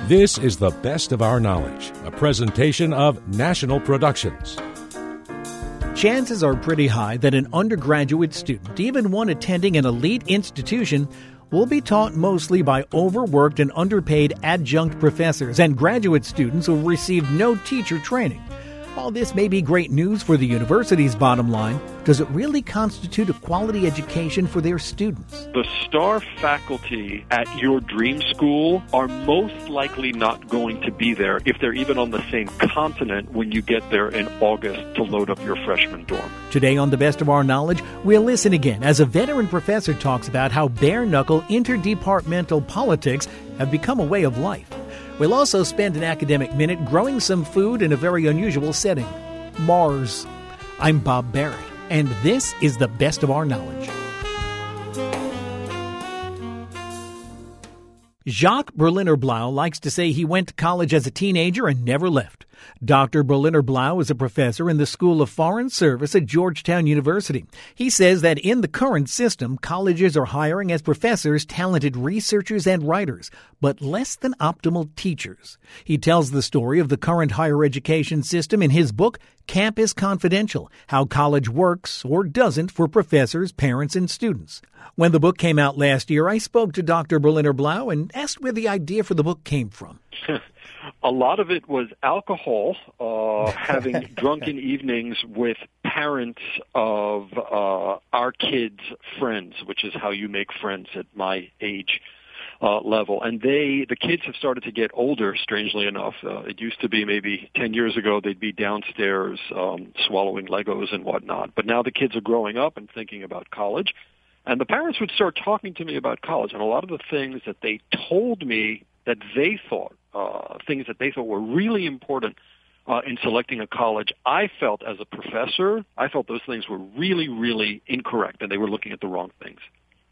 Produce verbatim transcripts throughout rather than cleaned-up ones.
This is The Best of Our Knowledge, a presentation of National Productions. Chances are pretty high that an undergraduate student, even one attending an elite institution, will be taught mostly by overworked and underpaid adjunct professors, and graduate students will receive no teacher training. While this may be great news for the university's bottom line, does it really constitute a quality education for their students? The star faculty at your dream school are most likely not going to be there if they're even on the same continent when you get there in August to load up your freshman dorm. Today on The Best of Our Knowledge, we'll listen again as a veteran professor talks about how bare-knuckle interdepartmental politics have become a way of life. We'll also spend an academic minute growing some food in a very unusual setting, Mars. I'm Bob Barrett, and this is The Best of Our Knowledge. Jacques Berliner-Blau likes to say he went to college as a teenager and never left. Doctor Berliner-Blau is a professor in the School of Foreign Service at Georgetown University. He says that in the current system, colleges are hiring as professors talented researchers and writers, but less than optimal teachers. He tells the story of the current higher education system in his book, Campus Confidential: How College Works or Doesn't for Professors, Parents, and Students. When the book came out last year, I spoke to Doctor Berliner-Blau and asked where the idea for the book came from. A lot of it was alcohol, uh, having drunken evenings with parents of uh, our kids' friends, which is how you make friends at my age uh, level. And they, the kids have started to get older, strangely enough. Uh, it used to be maybe ten years ago they'd be downstairs um, swallowing Legos and whatnot. But now the kids are growing up and thinking about college. And the parents would start talking to me about college, and a lot of the things that they told me that they thought, uh, things that they thought were really important uh, in selecting a college, I felt as a professor, I felt those things were really, really incorrect, and they were looking at the wrong things.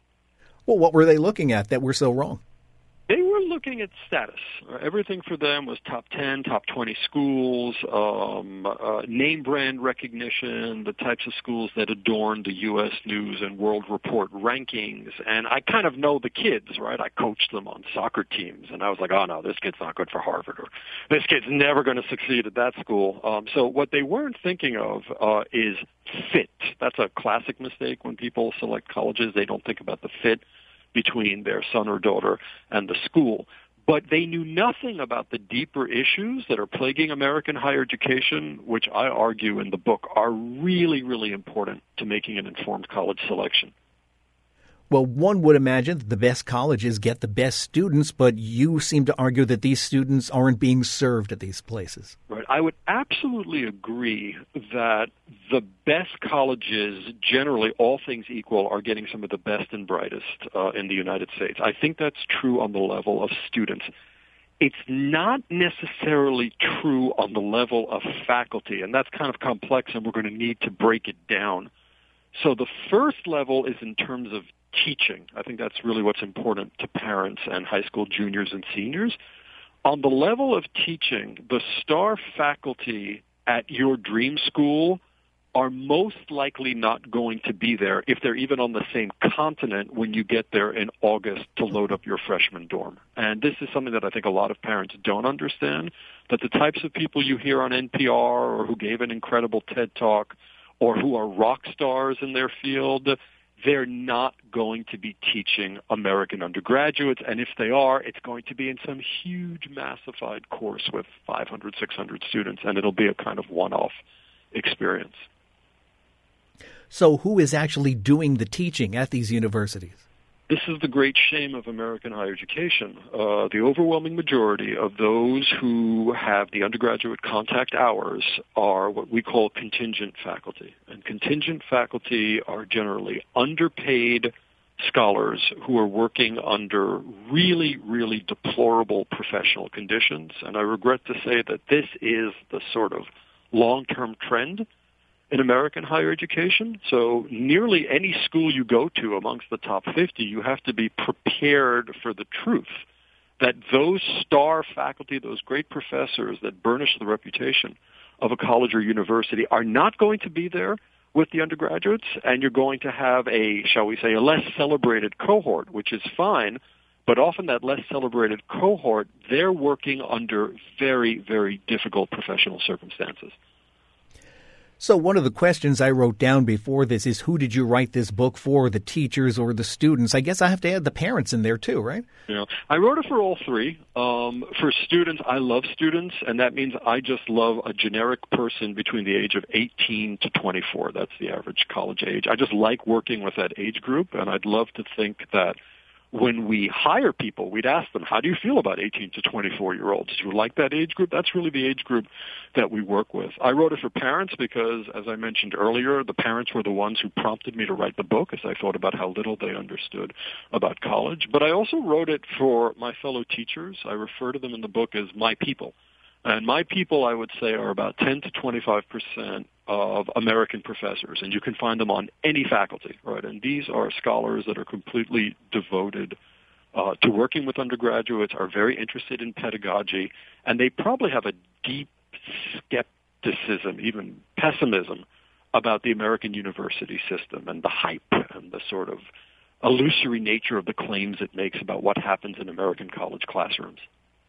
Well, what were they looking at that were so wrong? They were looking at status. Everything for them was top ten, top twenty schools, um, uh, name brand recognition, the types of schools that adorn the U S News and World Report rankings. And I kind of know the kids, right? I coached them on soccer teams, and I was like, oh, no, this kid's not good for Harvard, or this kid's never going to succeed at that school. Um, so what they weren't thinking of uh, is fit. That's a classic mistake when people select colleges. They don't think about the fit between their son or daughter and the school. But they knew nothing about the deeper issues that are plaguing American higher education, which I argue in the book are really, really important to making an informed college selection. Well, one would imagine that the best colleges get the best students, but you seem to argue that these students aren't being served at these places. Right. I would absolutely agree that the best colleges, generally, all things equal, are getting some of the best and brightest uh, in the United States. I think that's true on the level of students. It's not necessarily true on the level of faculty, and that's kind of complex, and we're going to need to break it down. So the first level is in terms of teaching. I think that's really what's important to parents and high school juniors and seniors. On the level of teaching, the star faculty at your dream school are most likely not going to be there if they're even on the same continent when you get there in August to load up your freshman dorm. And this is something that I think a lot of parents don't understand, that the types of people you hear on N P R or who gave an incredible TED Talk or who are rock stars in their field, they're not going to be teaching American undergraduates, and if they are, it's going to be in some huge massified course with five hundred, six hundred students, and it'll be a kind of one-off experience. So who is actually doing the teaching at these universities? This is the great shame of American higher education. Uh, the overwhelming majority of those who have the undergraduate contact hours are what we call contingent faculty. And contingent faculty are generally underpaid scholars who are working under really, really deplorable professional conditions. And I regret to say that this is the sort of long-term trend in American higher education. So nearly any school you go to amongst the top fifty, you have to be prepared for the truth that those star faculty, those great professors that burnish the reputation of a college or university are not going to be there with the undergraduates, and you're going to have a, shall we say, a less celebrated cohort, which is fine, But often that less celebrated cohort, they're working under very, very difficult professional circumstances. So one of the questions I wrote down before this is, who did you write this book for, the teachers or the students? I guess I have to add the parents in there too, right? Yeah, I wrote it for all three. Um, for students, I love students, and that means I just love a generic person between the age of eighteen to twenty-four. That's the average college age. I just like working with that age group, and I'd love to think that when we hire people, we'd ask them, how do you feel about eighteen to twenty-four-year-olds? Do you like that age group? That's really the age group that we work with. I wrote it for parents because, as I mentioned earlier, the parents were the ones who prompted me to write the book as I thought about how little they understood about college. But I also wrote it for my fellow teachers. I refer to them in the book as my people. And my people, I would say, are about ten to twenty-five percent of American professors, and you can find them on any faculty, right? And these are scholars that are completely devoted uh, to working with undergraduates, are very interested in pedagogy, and they probably have a deep skepticism, even pessimism, about the American university system and the hype and the sort of illusory nature of the claims it makes about what happens in American college classrooms.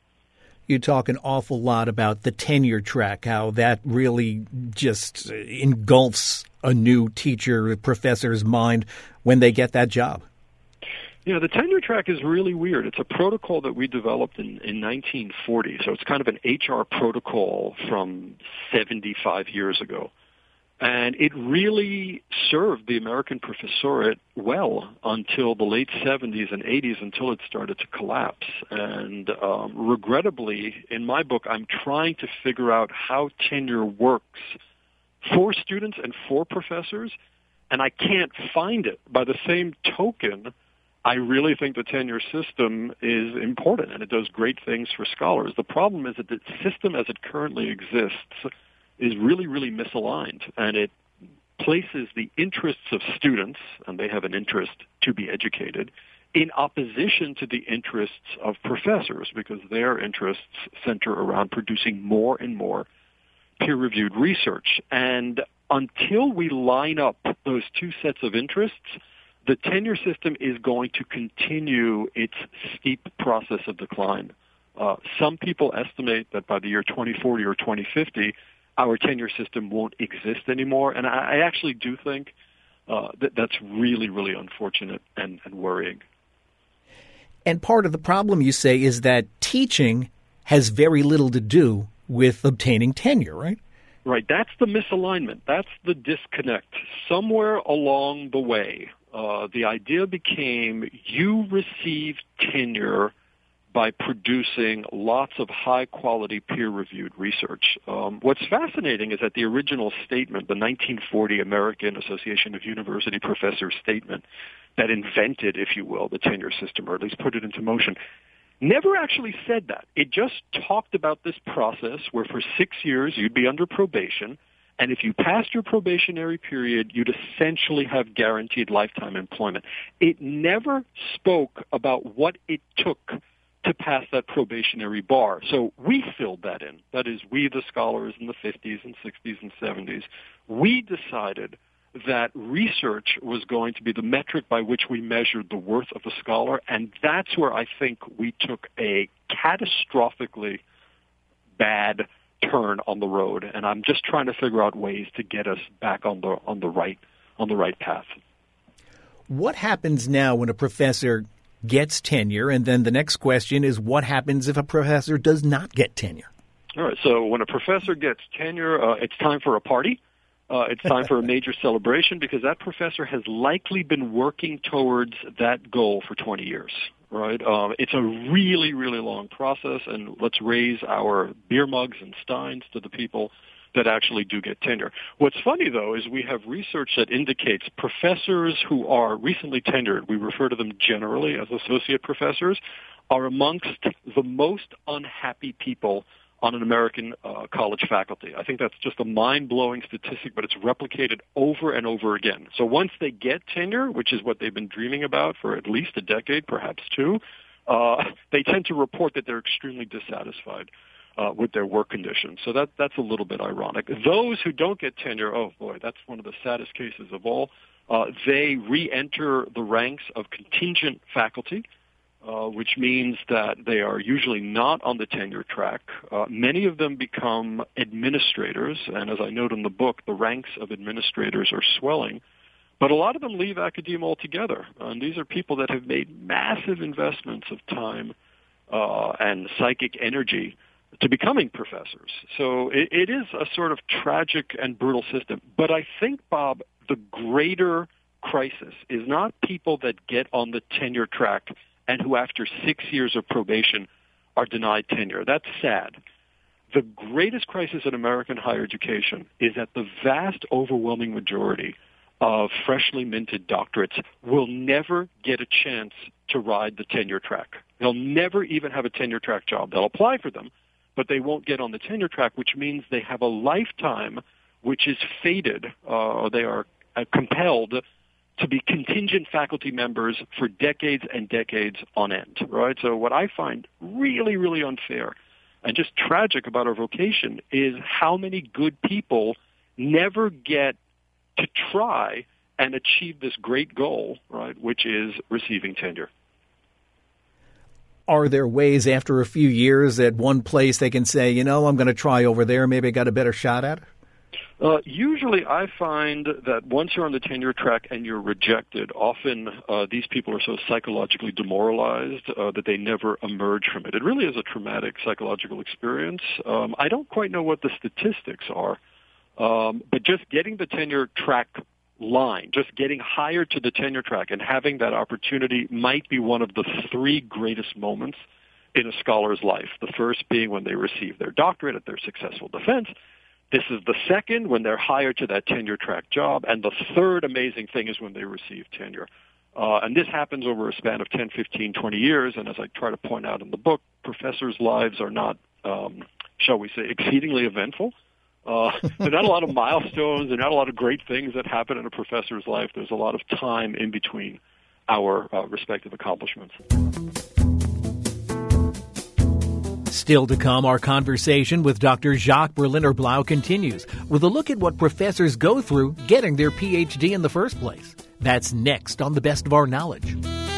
You talk an awful lot about the tenure track, how that really just engulfs a new teacher, professor's mind when they get that job. Yeah, the tenure track is really weird. It's a protocol that we developed in, in nineteen forty, so it's kind of an H R protocol from seventy-five years ago. And it really served the American professorate well until the late seventies and eighties, until it started to collapse. And um, regrettably, in my book, I'm trying to figure out how tenure works for students and for professors, and I can't find it. By the same token, I really think the tenure system is important, and it does great things for scholars. The problem is that the system as it currently exists is really, really misaligned, and it places the interests of students, and they have an interest to be educated, in opposition to the interests of professors, because their interests center around producing more and more peer-reviewed research. And until we line up those two sets of interests, the tenure system is going to continue its steep process of decline. Uh, some people estimate that by the year twenty forty or twenty fifty, our tenure system won't exist anymore. And I, I actually do think uh, that that's really, really unfortunate and, and worrying. And part of the problem, you say, is that teaching has very little to do with obtaining tenure, right? Right. That's the misalignment. That's the disconnect. Somewhere along the way, uh, the idea became you receive tenure by producing lots of high-quality peer-reviewed research. Um, what's fascinating is that the original statement, the nineteen forty American Association of University Professors statement that invented, if you will, the tenure system, or at least put it into motion, never actually said that. It just talked about this process where for six years you'd be under probation, and if you passed your probationary period, you'd essentially have guaranteed lifetime employment. It never spoke about what it took to pass that probationary bar. So we filled that in. That is, we, the scholars in the fifties and sixties and seventies, we decided that research was going to be the metric by which we measured the worth of a scholar, and that's where I think we took a catastrophically bad turn on the road, and I'm just trying to figure out ways to get us back on the on the right on the right path. What happens now when a professor gets tenure, and then the next question is, what happens if a professor does not get tenure? All right, so when a professor gets tenure, uh, it's time for a party. Uh, it's time for a major celebration, because that professor has likely been working towards that goal for twenty years, right? Um, it's a really, really long process, and let's raise our beer mugs and steins to the people that actually do get tenure. What's funny, though, is we have research that indicates professors who are recently tenured, we refer to them generally as associate professors, are amongst the most unhappy people on an American uh, college faculty. I think that's just a mind-blowing statistic, but it's replicated over and over again. So once they get tenure, which is what they've been dreaming about for at least a decade, perhaps two, uh, they tend to report that they're extremely dissatisfied uh, with their work conditions. So that that's a little bit ironic. Those who don't get tenure, oh boy, that's one of the saddest cases of all. Uh, they re-enter the ranks of contingent faculty, uh, which means that they are usually not on the tenure track. Uh, many of them become administrators, and as I note in the book, the ranks of administrators are swelling. But a lot of them leave academia altogether, and these are people that have made massive investments of time uh, and psychic energy to becoming professors. So it, it is a sort of tragic and brutal system. But I think, Bob, the greater crisis is not people that get on the tenure track and who after six years of probation are denied tenure. That's sad. The greatest crisis in American higher education is that the vast, overwhelming majority of freshly minted doctorates will never get a chance to ride the tenure track. They'll never even have a tenure track job. They'll apply for them, but they won't get on the tenure track, which means they have a lifetime which is fated. Uh, they are uh, compelled to be contingent faculty members for decades and decades on end, right? So what I find really, really unfair and just tragic about our vocation is how many good people never get to try and achieve this great goal, right, which is receiving tenure. Are there ways after a few years at one place they can say, you know, I'm going to try over there, maybe I got a better shot at it? Uh, usually I find that once you're on the tenure track and you're rejected, often uh, these people are so psychologically demoralized uh, that they never emerge from it. It really is a traumatic psychological experience. Um, I don't quite know what the statistics are. Um, but just getting the tenure track line, just getting hired to the tenure track and having that opportunity might be one of the three greatest moments in a scholar's life. The first being when they receive their doctorate at their successful defense. This is the second, when they're hired to that tenure track job. And the third amazing thing is when they receive tenure. Uh, and this happens over a span of ten, fifteen, twenty years. And as I try to point out in the book, professors' lives are not, um, shall we say, exceedingly eventful. Uh, there are not a lot of milestones. There are not a lot of great things that happen in a professor's life. There's a lot of time in between our uh, respective accomplishments. Still to come, our conversation with Doctor Jacques Berliner-Blau continues with a look at what professors go through getting their P H D in the first place. That's next on The Best of Our Knowledge.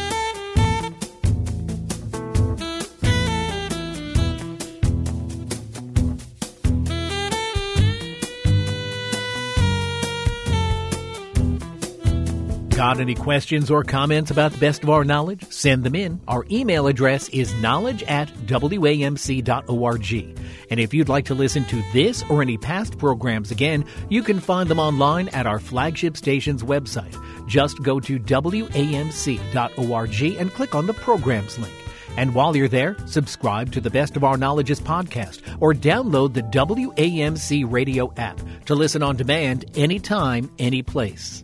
Got any questions or comments about the Best of Our Knowledge? Send them in. Our email address is knowledge at w a m c dot org. And if you'd like to listen to this or any past programs again, you can find them online at our flagship station's website. Just go to w a m c dot org and click on the Programs link. And while you're there, subscribe to the Best of Our Knowledge's podcast or download the W A M C radio app to listen on demand anytime, any place.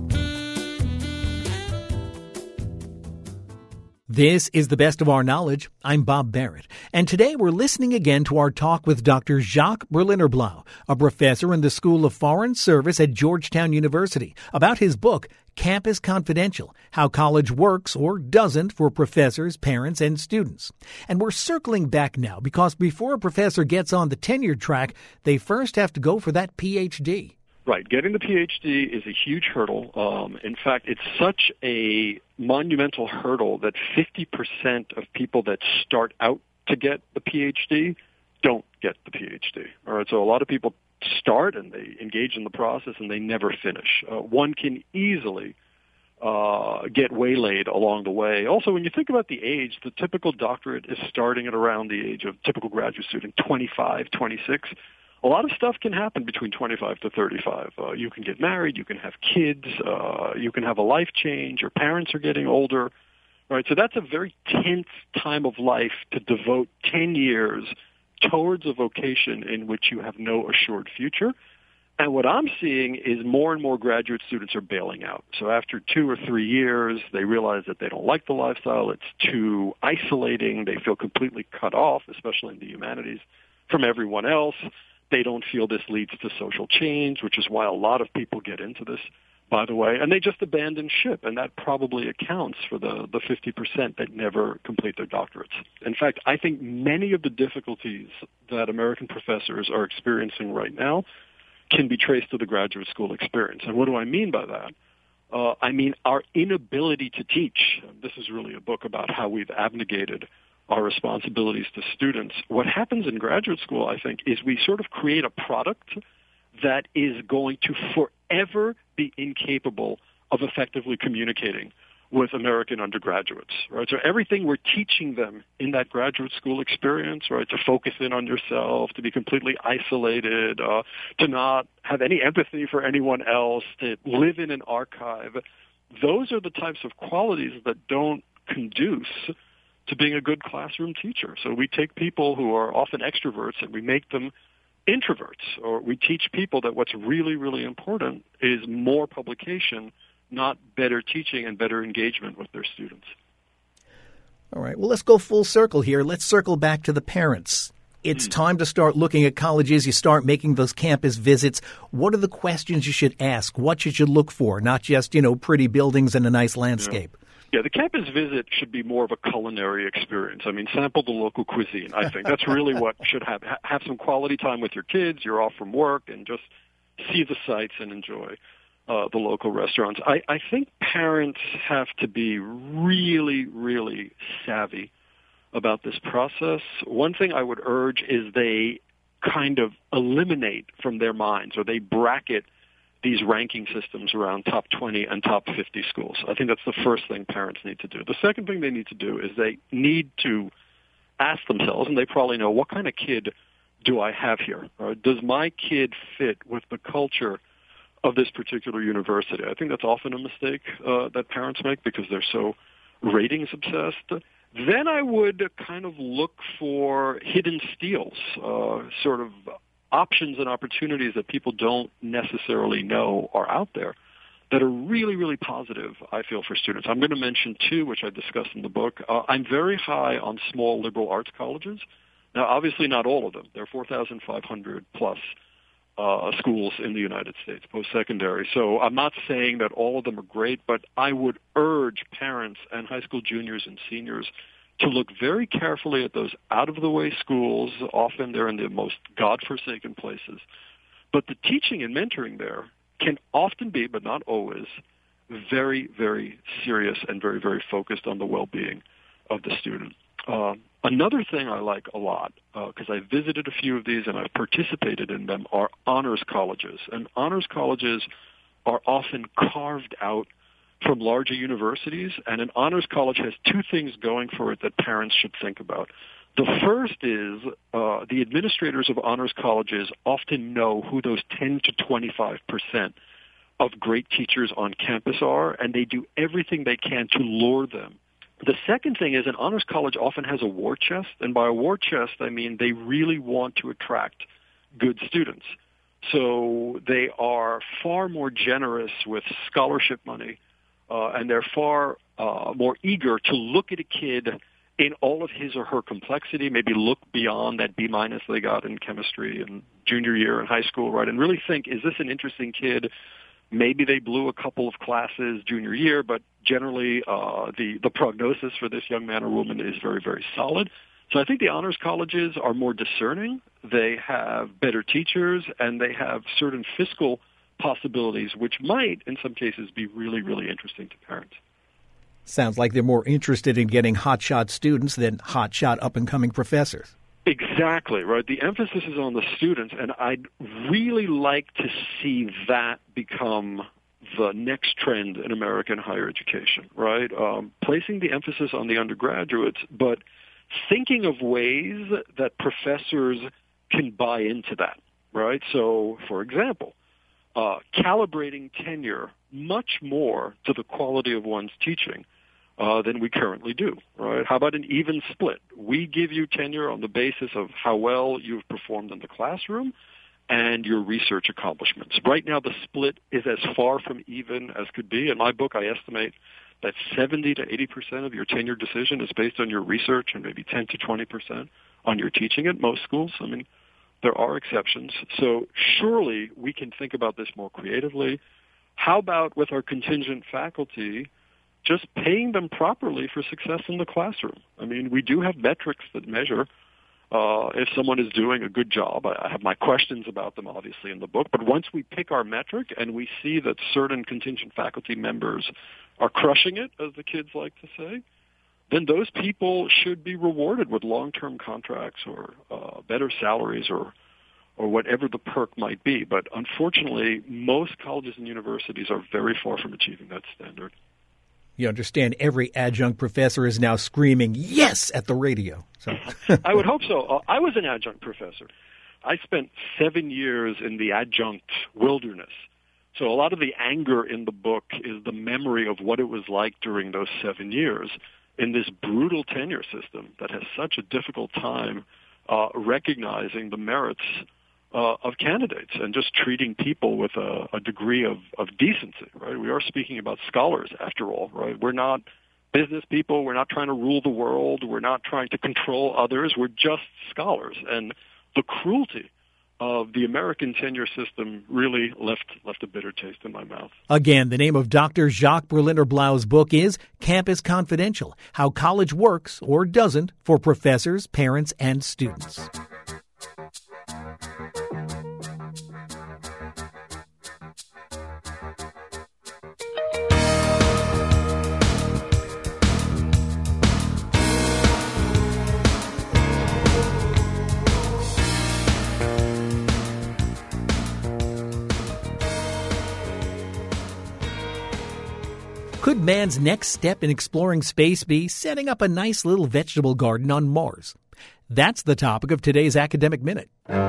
This is the Best of Our Knowledge. I'm Bob Barrett, and today we're listening again to our talk with Doctor Jacques Berliner-Blau, a professor in the School of Foreign Service at Georgetown University, about his book, Campus Confidential, How College Works or Doesn't for Professors, Parents, and Students. And we're circling back now because before a professor gets on the tenure track, they first have to go for that P H D. Right. Getting the P H D is a huge hurdle. Um, in fact, it's such a monumental hurdle that fifty percent of people that start out to get the P H D don't get the P H D. All right. So a lot of people start and they engage in the process and they never finish. Uh, one can easily uh, get waylaid along the way. Also, when you think about the age, the typical doctorate is starting at around the age of typical graduate student, twenty-five, twenty-six. A lot of stuff can happen between twenty-five to thirty-five. Uh, you can get married, you can have kids, uh, you can have a life change, your parents are getting older. All right, so that's a very tense time of life to devote ten years towards a vocation in which you have no assured future. And what I'm seeing is more and more graduate students are bailing out. So after two or three years, they realize that they don't like the lifestyle. It's too isolating. They feel completely cut off, especially in the humanities, from everyone else. They don't feel this leads to social change, which is why a lot of people get into this, by the way, and they just abandon ship, and that probably accounts for the, the fifty percent that never complete their doctorates. In fact, I think many of the difficulties that American professors are experiencing right now can be traced to the graduate school experience. And what do I mean by that? Uh, I mean, our inability to teach. This is really a book about how we've abnegated our responsibilities to students. What happens in graduate school, I think, is we sort of create a product that is going to forever be incapable of effectively communicating with American undergraduates, right? So everything we're teaching them in that graduate school experience, right, to focus in on yourself, to be completely isolated, uh, to not have any empathy for anyone else, to live in an archive, those are the types of qualities that don't conduce to being a good classroom teacher. So we take people who are often extroverts and we make them introverts, or we teach people that what's really, really important is more publication, not better teaching and better engagement with their students. All right. Well, let's go full circle here. Let's circle back to the parents. It's mm. time to start looking at colleges. You start making those campus visits. What are the questions you should ask? What you should look for? Not just, you know, pretty buildings and a nice landscape. Yeah. Yeah, the campus visit should be more of a culinary experience. I mean, sample the local cuisine, I think. That's really what should have. Have some quality time with your kids. You're off from work, and just see the sights and enjoy Uh, the local restaurants. I, I think parents have to be really, really savvy about this process. One thing I would urge is they kind of eliminate from their minds, or they bracket these ranking systems around top twenty and top fifty schools. I think that's the first thing parents need to do. The second thing they need to do is they need to ask themselves, and they probably know, what kind of kid do I have here? Or does my kid fit with the culture of this particular university? I think that's often a mistake uh, that parents make because they're so ratings obsessed. Then I would kind of look for hidden steals, uh, sort of options and opportunities that people don't necessarily know are out there that are really, really positive, I feel, for students. I'm going to mention two, which I discuss in the book. Uh, I'm very high on small liberal arts colleges. Now, obviously not all of them. There are four thousand five hundred plus Uh, schools in the United States, post-secondary. So I'm not saying that all of them are great, but I would urge parents and high school juniors and seniors to look very carefully at those out-of-the-way schools. Often they're in the most godforsaken places. But the teaching and mentoring there can often be, but not always, very, very serious and very, very focused on the well-being of the student. Uh, another thing I like a lot, because uh, I've visited a few of these and I've participated in them, are honors colleges. And honors colleges are often carved out from larger universities, and an honors college has two things going for it that parents should think about. The first is uh, the administrators of honors colleges often know who those ten to twenty-five percent of great teachers on campus are, and they do everything they can to lure them. The second thing is an honors college often has a war chest, and by a war chest, I mean they really want to attract good students. So they are far more generous with scholarship money, uh, and they're far uh, more eager to look at a kid in all of his or her complexity, maybe look beyond that B minus they got in chemistry in junior year in high school, right, and really think, is this an interesting kid? Maybe they blew a couple of classes junior year, but generally uh, the, the prognosis for this young man or woman is very, very solid. So I think the honors colleges are more discerning. They have better teachers, and they have certain fiscal possibilities, which might, in some cases, be really, really interesting to parents. Sounds like they're more interested in getting hotshot students than hotshot up-and-coming professors. Exactly, right? The emphasis is on the students, and I'd really like to see that become the next trend in American higher education, right? Um, placing the emphasis on the undergraduates, but thinking of ways that professors can buy into that, right? So, for example, uh, calibrating tenure much more to the quality of one's teaching Uh, than we currently do, right? How about an even split? We give you tenure on the basis of how well you've performed in the classroom and your research accomplishments. Right now, the split is as far from even as could be. In my book, I estimate that seventy to eighty percent of your tenure decision is based on your research and maybe ten to twenty percent on your teaching at most schools. I mean, there are exceptions. So surely we can think about this more creatively. How about with our contingent faculty, just paying them properly for success in the classroom? I mean, we do have metrics that measure uh, if someone is doing a good job. I have my questions about them, obviously, in the book. But once we pick our metric and we see that certain contingent faculty members are crushing it, as the kids like to say, then those people should be rewarded with long-term contracts or uh, better salaries or or whatever the perk might be. But unfortunately, most colleges and universities are very far from achieving that standard. You understand every adjunct professor is now screaming, yes, at the radio. So I would hope so. Uh, I was an adjunct professor. I spent seven years in the adjunct wilderness. So a lot of the anger in the book is the memory of what it was like during those seven years in this brutal tenure system that has such a difficult time uh, recognizing the merits uh, of candidates and just treating people with a, a degree of, of decency, right? We are speaking about scholars, after all, right? We're not business people. We're not trying to rule the world. We're not trying to control others. We're just scholars. And the cruelty of the American tenure system really left left a bitter taste in my mouth. Again, the name of Doctor Jacques Berliner Blau's book is Campus Confidential, How College Works or Doesn't for Professors, Parents, and Students. Could man's next step in exploring space be setting up a nice little vegetable garden on Mars? That's the topic of today's Academic Minute.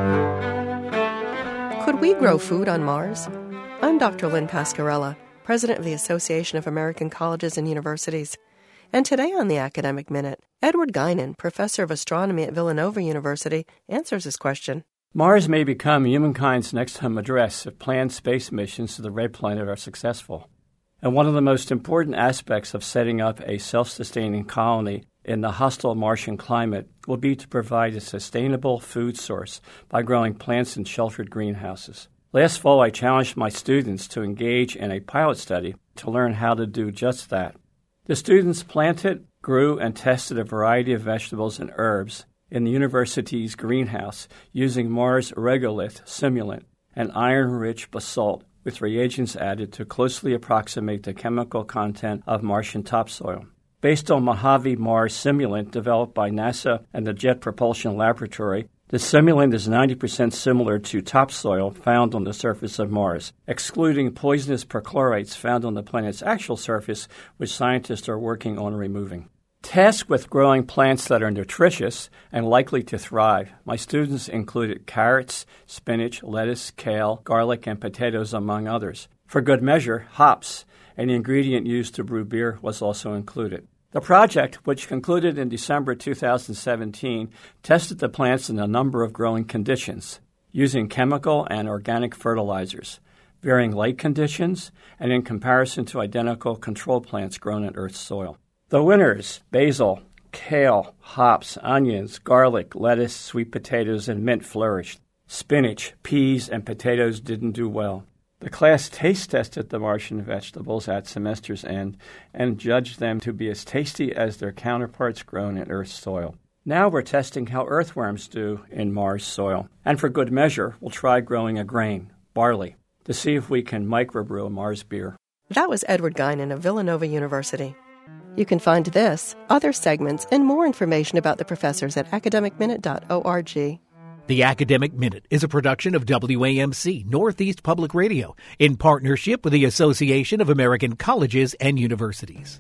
Could we grow food on Mars? I'm Doctor Lynn Pascarella, President of the Association of American Colleges and Universities. And today on the Academic Minute, Edward Guinan, Professor of Astronomy at Villanova University, answers this question. Mars may become humankind's next home address if planned space missions to the Red Planet are successful. And one of the most important aspects of setting up a self-sustaining colony in the hostile Martian climate will be to provide a sustainable food source by growing plants in sheltered greenhouses. Last fall, I challenged my students to engage in a pilot study to learn how to do just that. The students planted, grew, and tested a variety of vegetables and herbs in the university's greenhouse using Mars regolith simulant, an iron-rich basalt with reagents added to closely approximate the chemical content of Martian topsoil. Based on Mojave Mars simulant developed by NASA and the Jet Propulsion Laboratory, the simulant is ninety percent similar to topsoil found on the surface of Mars, excluding poisonous perchlorates found on the planet's actual surface, which scientists are working on removing. Tasked with growing plants that are nutritious and likely to thrive, my students included carrots, spinach, lettuce, kale, garlic, and potatoes, among others. For good measure, hops, an ingredient used to brew beer, was also included. The project, which concluded in December two thousand seventeen, tested the plants in a number of growing conditions, using chemical and organic fertilizers, varying light conditions, and in comparison to identical control plants grown in Earth's soil. The winners, basil, kale, hops, onions, garlic, lettuce, sweet potatoes, and mint flourished. Spinach, peas, and potatoes didn't do well. The class taste tested the Martian vegetables at semester's end and judged them to be as tasty as their counterparts grown in Earth's soil. Now we're testing how earthworms do in Mars soil. And for good measure, we'll try growing a grain, barley, to see if we can microbrew a Mars beer. That was Edward Guinan of Villanova University. You can find this, other segments, and more information about the professors at academic minute dot org. The Academic Minute is a production of W A M C, Northeast Public Radio, in partnership with the Association of American Colleges and Universities.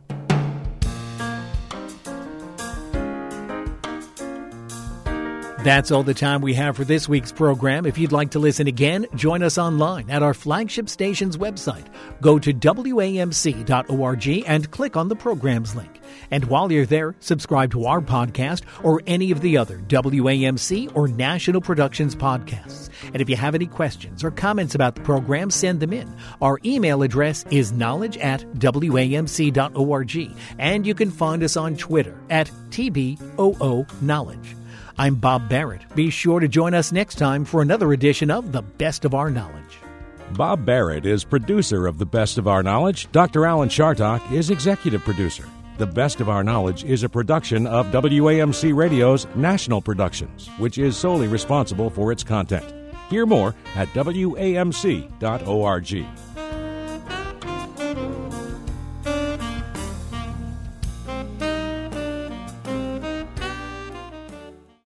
That's all the time we have for this week's program. If you'd like to listen again, join us online at our flagship station's website. Go to W A M C dot org and click on the programs link. And while you're there, subscribe to our podcast or any of the other W A M C or National Productions podcasts. And if you have any questions or comments about the program, send them in. Our email address is knowledge at W A M C dot org. And you can find us on Twitter at T B O O Knowledge. I'm Bob Barrett. Be sure to join us next time for another edition of The Best of Our Knowledge. Bob Barrett is producer of The Best of Our Knowledge. Doctor Alan Chartock is executive producer. The Best of Our Knowledge is a production of W A M C Radio's National Productions, which is solely responsible for its content. Hear more at W A M C dot org.